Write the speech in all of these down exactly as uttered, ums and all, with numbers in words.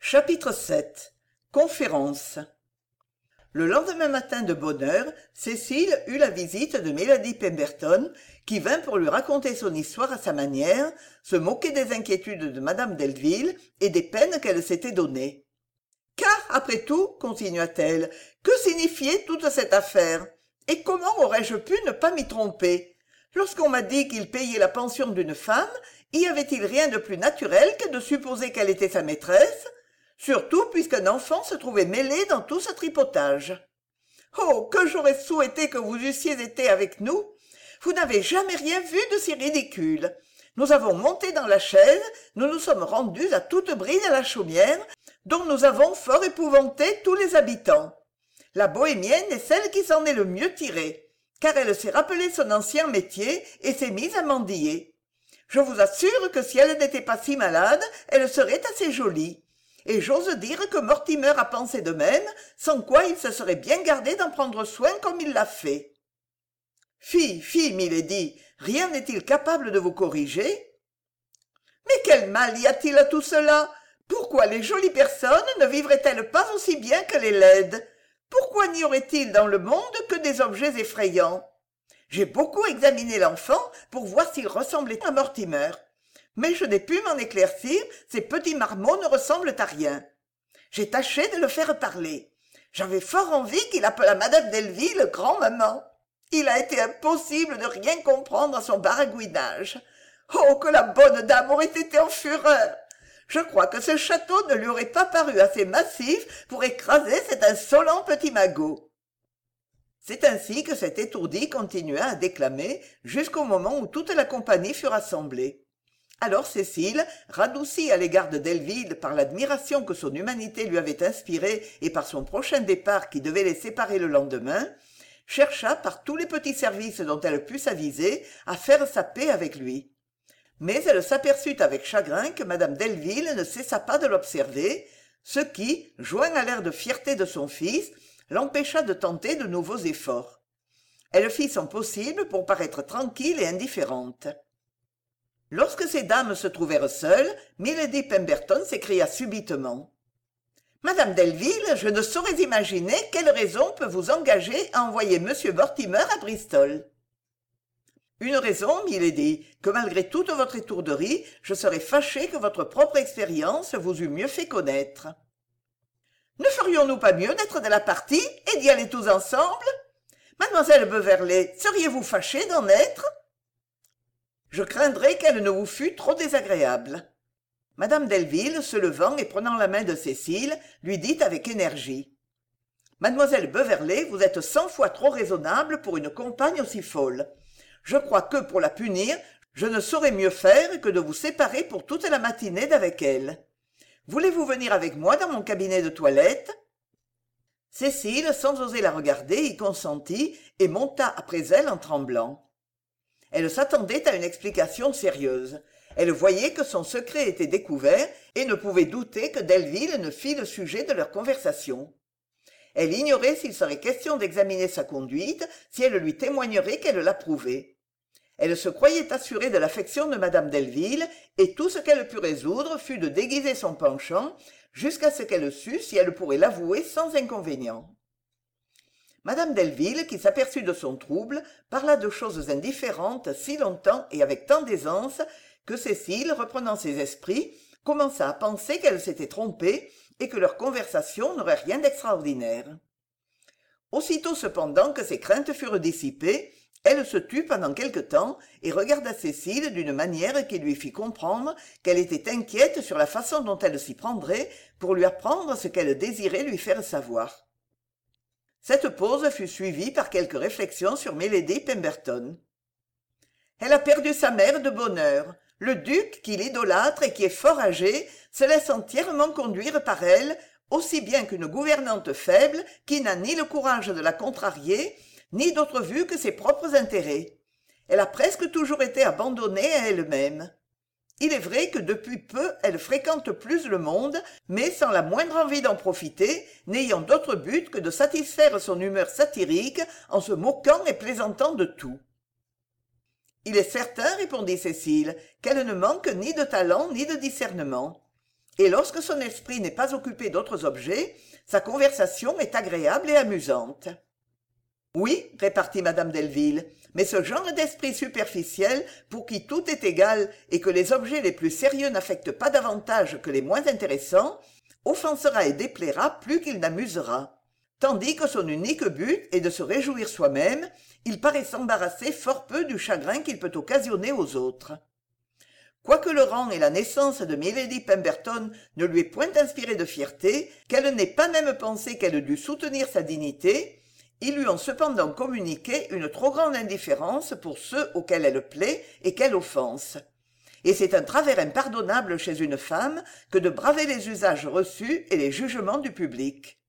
Chapitre sept. Conférence. Le lendemain matin de bonne heure, Cécile eut la visite de Mélanie Pemberton, qui vint pour lui raconter son histoire à sa manière, se moquer des inquiétudes de madame Delville et des peines qu'elle s'était données. Car, après tout, continua-t-elle, que signifiait toute cette affaire? Et comment aurais-je pu ne pas m'y tromper? Lorsqu'on m'a dit qu'il payait la pension d'une femme, y avait-il rien de plus naturel que de supposer qu'elle était sa maîtresse? Surtout puisqu'un enfant se trouvait mêlé dans tout ce tripotage. Oh, que j'aurais souhaité que vous eussiez été avec nous! Vous n'avez jamais rien vu de si ridicule. Nous avons monté dans la chaise, nous nous sommes rendus à toute bride à la chaumière, dont nous avons fort épouvanté tous les habitants. La bohémienne est celle qui s'en est le mieux tirée, car elle s'est rappelé son ancien métier et s'est mise à mendier. Je vous assure que si elle n'était pas si malade, elle serait assez jolie. Et j'ose dire que Mortimer a pensé de même, sans quoi il se serait bien gardé d'en prendre soin comme il l'a fait. Fi, fi, milady, rien n'est-il capable de vous corriger? Mais quel mal y a-t-il à tout cela? Pourquoi les jolies personnes ne vivraient-elles pas aussi bien que les laides? Pourquoi n'y aurait-il dans le monde que des objets effrayants? J'ai beaucoup examiné l'enfant pour voir s'il ressemblait à Mortimer. Mais je n'ai pu m'en éclaircir, ces petits marmots ne ressemblent à rien. J'ai tâché de le faire parler. J'avais fort envie qu'il appelât madame Delville grand-maman. Il a été impossible de rien comprendre à son baragouinage. Oh, que la bonne dame aurait été en fureur! Je crois que ce château ne lui aurait pas paru assez massif pour écraser cet insolent petit magot. C'est ainsi que cet étourdi continua à déclamer jusqu'au moment où toute la compagnie fut rassemblée. Alors Cécile, radoucie à l'égard de Delville par l'admiration que son humanité lui avait inspirée et par son prochain départ qui devait les séparer le lendemain, chercha par tous les petits services dont elle put s'aviser à faire sa paix avec lui. Mais elle s'aperçut avec chagrin que madame Delville ne cessa pas de l'observer, ce qui, joint à l'air de fierté de son fils, l'empêcha de tenter de nouveaux efforts. Elle fit son possible pour paraître tranquille et indifférente. Lorsque ces dames se trouvèrent seules, milady Pemberton s'écria subitement. « Madame Delville, je ne saurais imaginer quelle raison peut vous engager à envoyer monsieur Mortimer à Bristol. »« Une raison, milady, que malgré toute votre étourderie, je serais fâché que votre propre expérience vous eût mieux fait connaître. »« Ne ferions-nous pas mieux d'être de la partie et d'y aller tous ensemble? Mademoiselle Beverley, seriez-vous fâchée d'en être ? » Je craindrais qu'elle ne vous fût trop désagréable. Madame Delville, se levant et prenant la main de Cécile, lui dit avec énergie. « Mademoiselle Beverley, vous êtes cent fois trop raisonnable pour une compagne aussi folle. Je crois que, pour la punir, je ne saurais mieux faire que de vous séparer pour toute la matinée d'avec elle. Voulez-vous venir avec moi dans mon cabinet de toilette ?» Cécile, sans oser la regarder, y consentit et monta après elle en tremblant. Elle s'attendait à une explication sérieuse. Elle voyait que son secret était découvert et ne pouvait douter que Delville ne fît le sujet de leur conversation. Elle ignorait s'il serait question d'examiner sa conduite, si elle lui témoignerait qu'elle l'approuvait. Elle se croyait assurée de l'affection de madame Delville, et tout ce qu'elle put résoudre fut de déguiser son penchant, jusqu'à ce qu'elle sût si elle pourrait l'avouer sans inconvénient. Madame Delville, qui s'aperçut de son trouble, parla de choses indifférentes si longtemps et avec tant d'aisance que Cécile, reprenant ses esprits, commença à penser qu'elle s'était trompée et que leur conversation n'aurait rien d'extraordinaire. Aussitôt cependant que ses craintes furent dissipées, elle se tut pendant quelque temps et regarda Cécile d'une manière qui lui fit comprendre qu'elle était inquiète sur la façon dont elle s'y prendrait pour lui apprendre ce qu'elle désirait lui faire savoir. Cette pause fut suivie par quelques réflexions sur milady Pemberton. « Elle a perdu sa mère de bonne heure. Le duc, qui l'idolâtre et qui est fort âgé, se laisse entièrement conduire par elle, aussi bien qu'une gouvernante faible qui n'a ni le courage de la contrarier, ni d'autre vue que ses propres intérêts. Elle a presque toujours été abandonnée à elle-même. Il est vrai que depuis peu elle fréquente plus le monde, mais sans la moindre envie d'en profiter, n'ayant d'autre but que de satisfaire son humeur satirique en se moquant et plaisantant de tout. Il est certain, répondit Cécile, qu'elle ne manque ni de talent ni de discernement. et lorsque son esprit n'est pas occupé d'autres objets, sa conversation est agréable et amusante. Oui, répartit madame Delville, mais ce genre d'esprit superficiel, pour qui tout est égal et que les objets les plus sérieux n'affectent pas davantage que les moins intéressants, offensera et déplaira plus qu'il n'amusera. Tandis que son unique but est de se réjouir soi-même, il paraît s'embarrasser fort peu du chagrin qu'il peut occasionner aux autres. Quoique le rang et la naissance de milady Pemberton ne lui aient point inspiré de fierté, qu'elle n'ait pas même pensé qu'elle dût soutenir sa dignité, ils lui ont cependant communiqué une trop grande indifférence pour ceux auxquels elle plaît et qu'elle offense. Et c'est un travers impardonnable chez une femme que de braver les usages reçus et les jugements du public.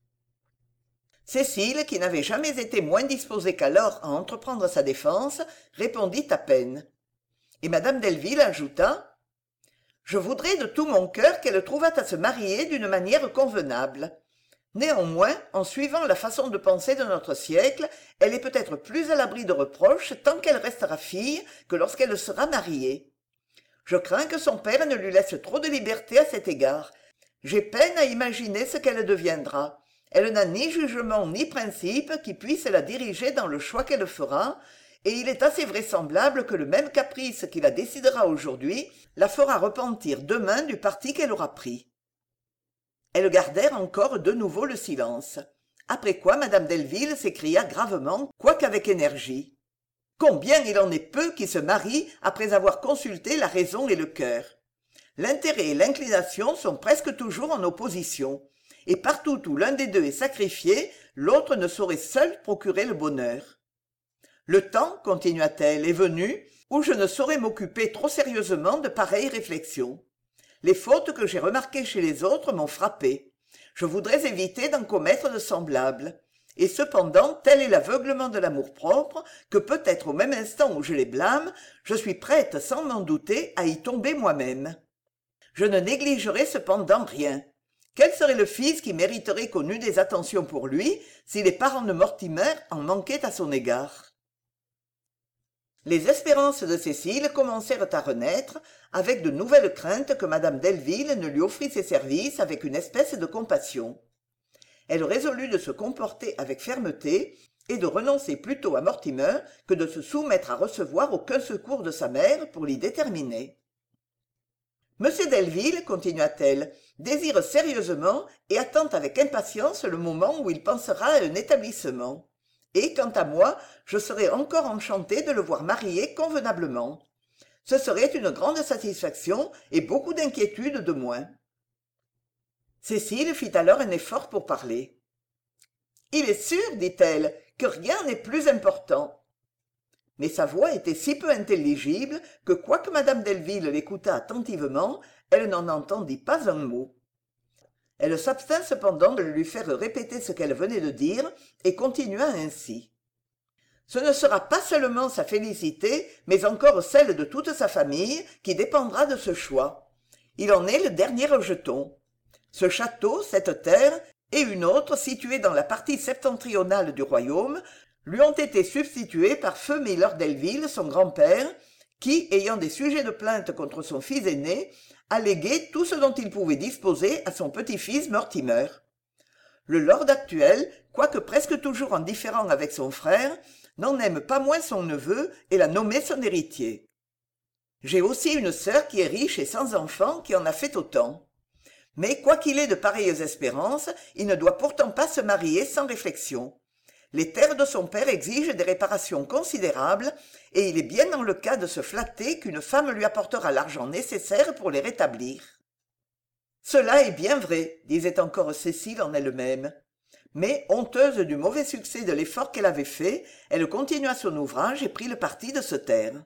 Cécile, qui n'avait jamais été moins disposée qu'alors à entreprendre sa défense, répondit à peine. Et madame Delville ajouta « Je voudrais de tout mon cœur qu'elle trouvât à se marier d'une manière convenable. Néanmoins, en suivant la façon de penser de notre siècle, elle est peut-être plus à l'abri de reproches tant qu'elle restera fille que lorsqu'elle sera mariée. Je crains que son père ne lui laisse trop de liberté à cet égard. J'ai peine à imaginer ce qu'elle deviendra. Elle n'a ni jugement ni principe qui puisse la diriger dans le choix qu'elle fera, et il est assez vraisemblable que le même caprice qui la décidera aujourd'hui la fera repentir demain du parti qu'elle aura pris. » Elles gardèrent encore de nouveau le silence. Après quoi madame Delville s'écria gravement, quoique avec énergie. « Combien il en est peu qui se marient après avoir consulté la raison et le cœur. L'intérêt et l'inclination sont presque toujours en opposition, et partout où l'un des deux est sacrifié, l'autre ne saurait seul procurer le bonheur. Le temps, continua-t-elle, est venu où je ne saurais m'occuper trop sérieusement de pareilles réflexions. Les fautes que j'ai remarquées chez les autres m'ont frappé. Je voudrais éviter d'en commettre de semblables. Et cependant, tel est l'aveuglement de l'amour-propre que peut-être au même instant où je les blâme, je suis prête sans m'en douter à y tomber moi-même. Je ne négligerai cependant rien. Quel serait le fils qui mériterait qu'on eût des attentions pour lui si les parents de Mortimer en manquaient à son égard? Les espérances de Cécile commencèrent à renaître, avec de nouvelles craintes que madame Delville ne lui offrît ses services avec une espèce de compassion. Elle résolut de se comporter avec fermeté et de renoncer plutôt à Mortimer que de se soumettre à recevoir aucun secours de sa mère pour l'y déterminer. « Monsieur Delville, continua-t-elle, désire sérieusement et attend avec impatience le moment où il pensera à un établissement. Et, quant à moi, je serais encore enchantée de le voir marié convenablement. Ce serait une grande satisfaction et beaucoup d'inquiétude de moins. » Cécile fit alors un effort pour parler. « Il est sûr, dit-elle, que rien n'est plus important. » Mais sa voix était si peu intelligible que, quoique madame Delville l'écoutât attentivement, elle n'en entendit pas un mot. Elle s'abstint cependant de lui faire répéter ce qu'elle venait de dire et continua ainsi. « Ce ne sera pas seulement sa félicité, mais encore celle de toute sa famille qui dépendra de ce choix. Il en est le dernier rejeton. Ce château, cette terre et une autre située dans la partie septentrionale du royaume lui ont été substitués par feu Mylord Delville, son grand-père, qui, ayant des sujets de plainte contre son fils aîné, a légué tout ce dont il pouvait disposer à son petit-fils Mortimer. Le lord actuel, quoique presque toujours en différend avec son frère, n'en aime pas moins son neveu et l'a nommé son héritier. J'ai aussi une sœur qui est riche et sans enfants, qui en a fait autant. Mais quoiqu'il ait de pareilles espérances, il ne doit pourtant pas se marier sans réflexion. Les terres de son père exigent des réparations considérables, et il est bien dans le cas de se flatter qu'une femme lui apportera l'argent nécessaire pour les rétablir. Cela est bien vrai, disait encore Cécile en elle-même. Mais, honteuse du mauvais succès de l'effort qu'elle avait fait, elle continua son ouvrage et prit le parti de se taire.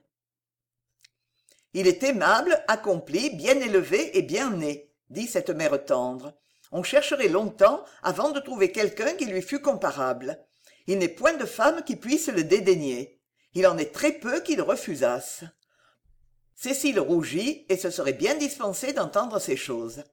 Il est aimable, accompli, bien élevé et bien né, dit cette mère tendre. On chercherait longtemps avant de trouver quelqu'un qui lui fût comparable. Il n'est point de femme qui puisse le dédaigner. Il en est très peu qui le refusassent. Cécile rougit et se serait bien dispensée d'entendre ces choses.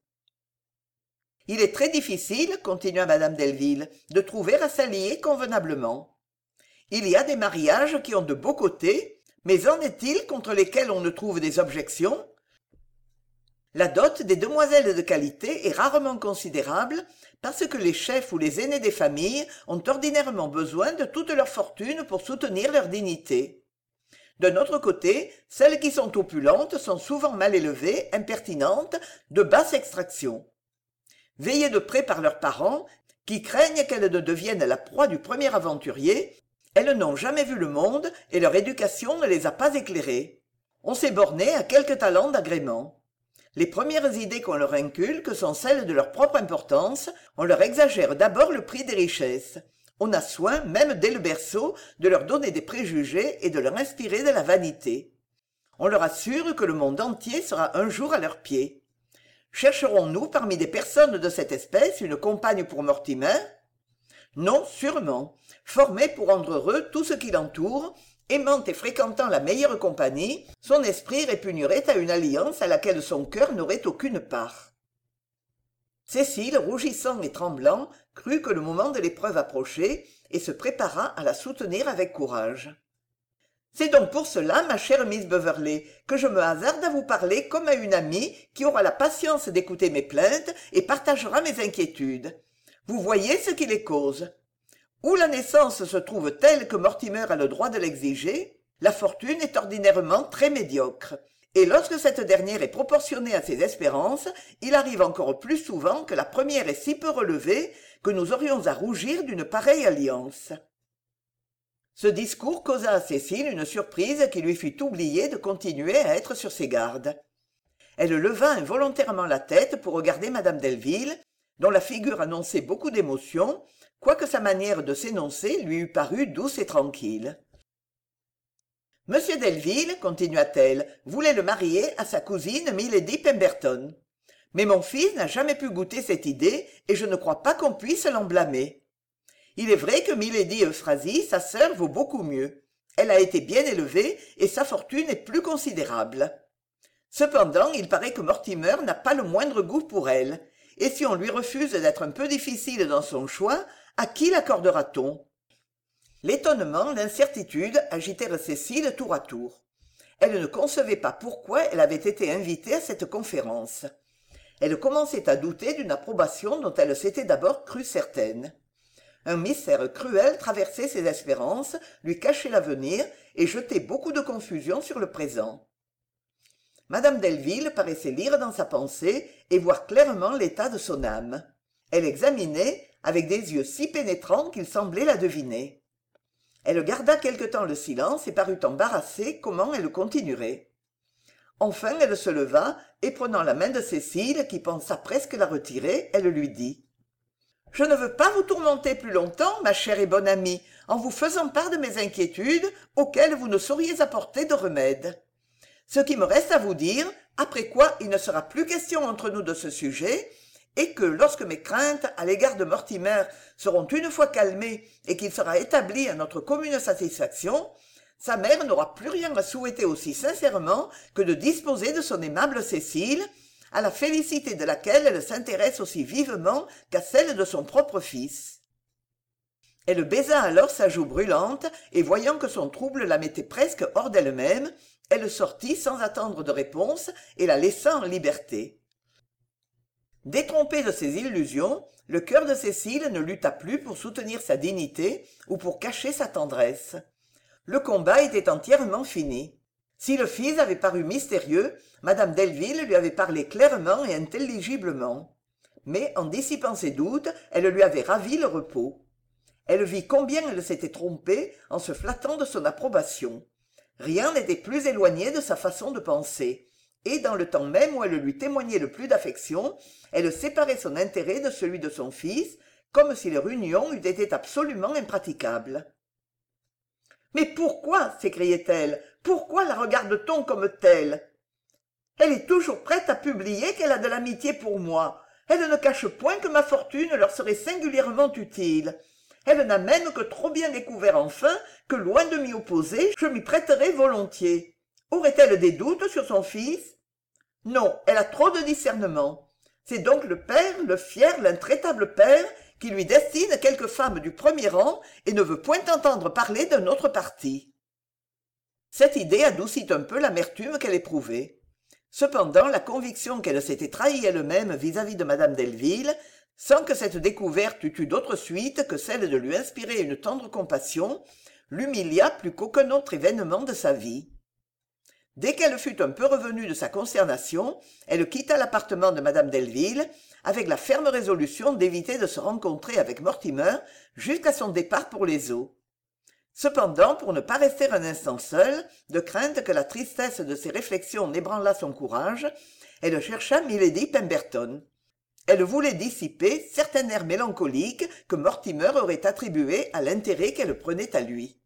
Il est très difficile, continua madame Delville, de trouver à s'allier convenablement. Il y a des mariages qui ont de beaux côtés, mais en est-il contre lesquels on ne trouve des objections? La dot des demoiselles de qualité est rarement considérable parce que les chefs ou les aînés des familles ont ordinairement besoin de toute leur fortune pour soutenir leur dignité. D'un autre côté, celles qui sont opulentes sont souvent mal élevées, impertinentes, de basse extraction. Veillées de près par leurs parents, qui craignent qu'elles ne deviennent la proie du premier aventurier, elles n'ont jamais vu le monde et leur éducation ne les a pas éclairées. On s'est borné à quelques talents d'agrément. Les premières idées qu'on leur inculque sont celles de leur propre importance, on leur exagère d'abord le prix des richesses. On a soin, même dès le berceau, de leur donner des préjugés et de leur inspirer de la vanité. On leur assure que le monde entier sera un jour à leurs pieds. Chercherons-nous parmi des personnes de cette espèce une compagne pour Mortimer ? Non, sûrement. Formé pour rendre heureux tout ce qui l'entoure, aimant et fréquentant la meilleure compagnie, son esprit répugnerait à une alliance à laquelle son cœur n'aurait aucune part. Cécile, rougissant et tremblant, crut que le moment de l'épreuve approchait et se prépara à la soutenir avec courage. « C'est donc pour cela, ma chère Miss Beverley, que je me hasarde à vous parler comme à une amie qui aura la patience d'écouter mes plaintes et partagera mes inquiétudes. Vous voyez ce qui les cause. Où la naissance se trouve telle que Mortimer a le droit de l'exiger, la fortune est ordinairement très médiocre, et lorsque cette dernière est proportionnée à ses espérances, il arrive encore plus souvent que la première est si peu relevée que nous aurions à rougir d'une pareille alliance. » Ce discours causa à Cécile une surprise qui lui fit oublier de continuer à être sur ses gardes. Elle leva involontairement la tête pour regarder madame Delville, dont la figure annonçait beaucoup d'émotion, quoique sa manière de s'énoncer lui eût paru douce et tranquille. « Monsieur Delville, continua-t-elle, voulait le marier à sa cousine Milady Pemberton. Mais mon fils n'a jamais pu goûter cette idée et je ne crois pas qu'on puisse l'en blâmer. Il est vrai que Milady Euphrasie, sa sœur, vaut beaucoup mieux. Elle a été bien élevée et sa fortune est plus considérable. Cependant, il paraît que Mortimer n'a pas le moindre goût pour elle, et si on lui refuse d'être un peu difficile dans son choix, à qui l'accordera-t-on ? » L'étonnement, l'incertitude agitèrent Cécile tour à tour. Elle ne concevait pas pourquoi elle avait été invitée à cette conférence. Elle commençait à douter d'une approbation dont elle s'était d'abord crue certaine. Un mystère cruel traversait ses espérances, lui cachait l'avenir et jetait beaucoup de confusion sur le présent. Madame Delville paraissait lire dans sa pensée et voir clairement l'état de son âme. Elle examinait, avec des yeux si pénétrants qu'il semblait la deviner. Elle garda quelque temps le silence et parut embarrassée comment elle continuerait. Enfin elle se leva et prenant la main de Cécile, qui pensa presque la retirer, elle lui dit « Je ne veux pas vous tourmenter plus longtemps, ma chère et bonne amie, en vous faisant part de mes inquiétudes auxquelles vous ne sauriez apporter de remède. Ce qui me reste à vous dire, après quoi il ne sera plus question entre nous de ce sujet, est que lorsque mes craintes à l'égard de Mortimer seront une fois calmées et qu'il sera établi à notre commune satisfaction, sa mère n'aura plus rien à souhaiter aussi sincèrement que de disposer de son aimable Cécile, à la félicité de laquelle elle s'intéresse aussi vivement qu'à celle de son propre fils. » Elle baisa alors sa joue brûlante et voyant que son trouble la mettait presque hors d'elle-même, elle sortit sans attendre de réponse et la laissa en liberté. Détrompée de ses illusions, le cœur de Cécile ne lutta plus pour soutenir sa dignité ou pour cacher sa tendresse. Le combat était entièrement fini. Si le fils avait paru mystérieux, madame Delville lui avait parlé clairement et intelligiblement. Mais, en dissipant ses doutes, elle lui avait ravi le repos. Elle vit combien elle s'était trompée en se flattant de son approbation. Rien n'était plus éloigné de sa façon de penser. Et dans le temps même où elle lui témoignait le plus d'affection, elle séparait son intérêt de celui de son fils, comme si leur union eût été absolument impraticable. « Mais pourquoi, s'écriait-elle, pourquoi la regarde-t-on comme telle ? Elle est toujours prête à publier qu'elle a de l'amitié pour moi. Elle ne cache point que ma fortune leur serait singulièrement utile. Elle n'a même que trop bien découvert enfin que, loin de m'y opposer, je m'y prêterais volontiers. Aurait-elle des doutes sur son fils ? Non, elle a trop de discernement. C'est donc le père, le fier, l'intraitable père, qui lui destine quelque femme du premier rang et ne veut point entendre parler d'un autre parti. » Cette idée adoucit un peu l'amertume qu'elle éprouvait. Cependant, la conviction qu'elle s'était trahie elle-même vis-à-vis de madame Delville, sans que cette découverte eût eu d'autre suite que celle de lui inspirer une tendre compassion, l'humilia plus qu'aucun autre événement de sa vie. Dès qu'elle fut un peu revenue de sa consternation, elle quitta l'appartement de madame Delville, avec la ferme résolution d'éviter de se rencontrer avec Mortimer jusqu'à son départ pour les eaux. Cependant, pour ne pas rester un instant seule, de crainte que la tristesse de ses réflexions n'ébranlât son courage, elle chercha milady Pemberton. Elle voulait dissiper certain air mélancolique que Mortimer aurait attribué à l'intérêt qu'elle prenait à lui.